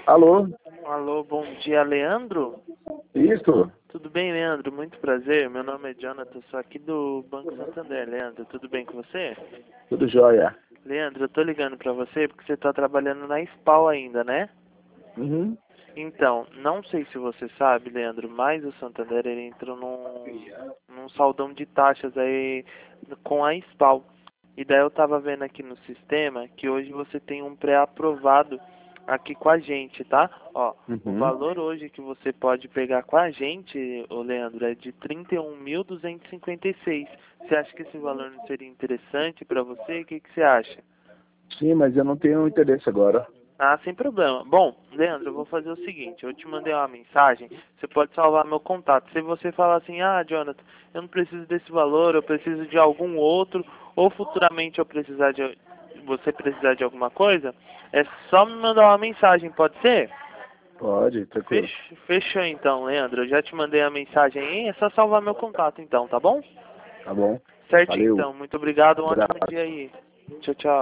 Alô? Alô, bom dia, Leandro? Isso? Tudo bem, Leandro? Muito prazer. Meu nome é Jonathan, sou aqui do Banco Santander. Leandro, tudo bem com você? Tudo jóia. Leandro, eu tô ligando pra você porque você tá trabalhando na SPAL ainda, né? Uhum. Então, não sei se você sabe, Leandro, mas o Santander ele entrou num saldão de taxas aí com a SPAL. E daí eu tava vendo aqui no sistema que hoje você tem um pré-aprovado aqui com a gente, tá? Ó, o Uhum. valor hoje que você pode pegar com a gente, ô Leandro, é de 31.256. Você acha que esse valor não seria interessante para você? O que que você acha? Sim, mas eu não tenho interesse agora. Ah, sem problema. Bom, Leandro, eu vou fazer o seguinte, eu te mandei uma mensagem, você pode salvar meu contato. Se você falar assim, ah, Jonathan, eu não preciso desse valor, eu preciso de algum outro, ou futuramente você precisar de alguma coisa, é só me mandar uma mensagem, pode ser? Pode, tranquilo. Fechou então, Leandro, eu já te mandei a mensagem aí, é só salvar meu contato então, tá bom? Tá bom. Certinho Valeu. então, muito obrigado, um ótimo dia Abraço. aí. Tchau, tchau.